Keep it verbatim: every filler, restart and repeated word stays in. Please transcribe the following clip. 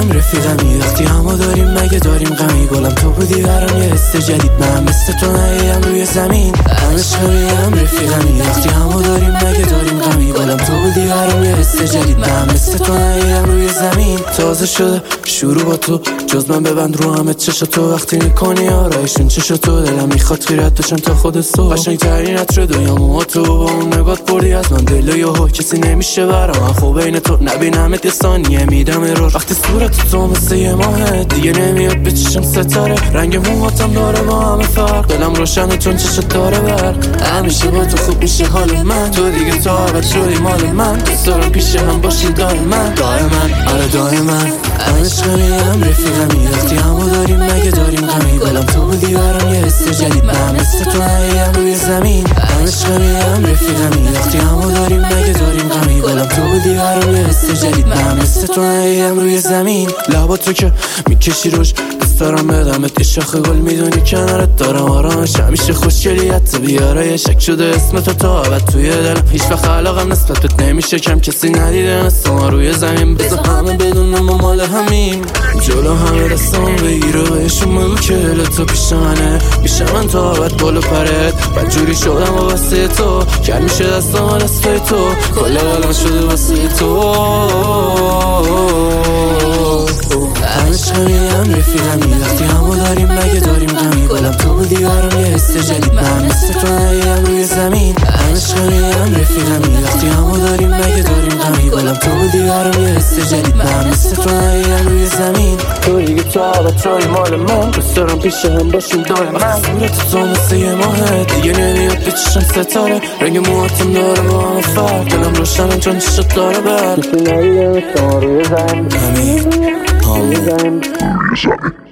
هم رفیقمی وقتی همو داریم مگه داریم غمی گلم تو بودی برام یه حس جدید من مثل تو نهیم روی زمین عشقمی هم رفیقمی وقتی همو داریم مگه داریم غمی گلم تو بودی برام یه حس جدید من مثل تو نهیم روی زمین تازه شده شروع با تو جز من ببند رو همه چشا تو وقتی میکنی آرایشون چشا تو دلم میخواد خیرت بشم تا خود سو قشنگ ترین عطر دنیامو تو با اون نگات بردی از من دل یهو کسی نمیشه برام من خوب بین تو نبینمت یه ثانیه میدم ایرور وقتی صورت تو مثل یه ماهه دیگه نمیاد به چشم ستاره رنگ موهاتم داره با همه فرق دلم روشنه چون چشت داره برق همیشه با تو خوب میشه حال من تو دیگه تا ابد شدی مال من دوست دارم پیش هم باشی دائما دائما آره دائما عشقمی هم رفیقمی وقتی همو داریم مگه داریم غمی گلم تو بودی برام یه حس جدید من مثل تو نهیم روی زمین عشقمی هم رفیقمی وقتی همو داریم مگه داریم غمی گلم تو بودی برام یه حس جدید من مثل تو نهیم روی زمین لبا تو که میکشی روش دوست دارم بدمت یه شاخه گل میدونی کنارت دارم آرامش همیشه خوشگلیت بیاره یه شک شده اسم تو تا ابد توی دلم هیچ وقت علاقم نسبت بهت نمیشه کم کسی ندیده مثل ما روی زمین بذار همه بدونم ما مال همیم جلو همه دستان بگیر و بهشون بگو که دل تو پیش منه میشه من تا ابد بالا پرت بدجوری شدم و واسه تو کرد میشه دستان دستای تو کل قلم شده واسه تو عشقمی هم رفیقمی وقتی همو داریم مگه داریم غمی گلم تو بودی برام یه حس جدید من مثل تو نهیم روی زمین عشقمی هم رفیقمی وقتی همو داریم مگه داریم غمی گلم تو بودی برام یه حس جدید من مثل تو نهیم روی زمین تو دیگه تا ابد شدی مال من دوست دارم پیش هم باشیم دائما صورت تو مثل یه ماهه دیگه نمیاد به چشم ستاره رنگ موهاتم داره با همه فرق دلم روشنه چون چشت داره برق کسی ندیده مثل ما روی زمین همین همین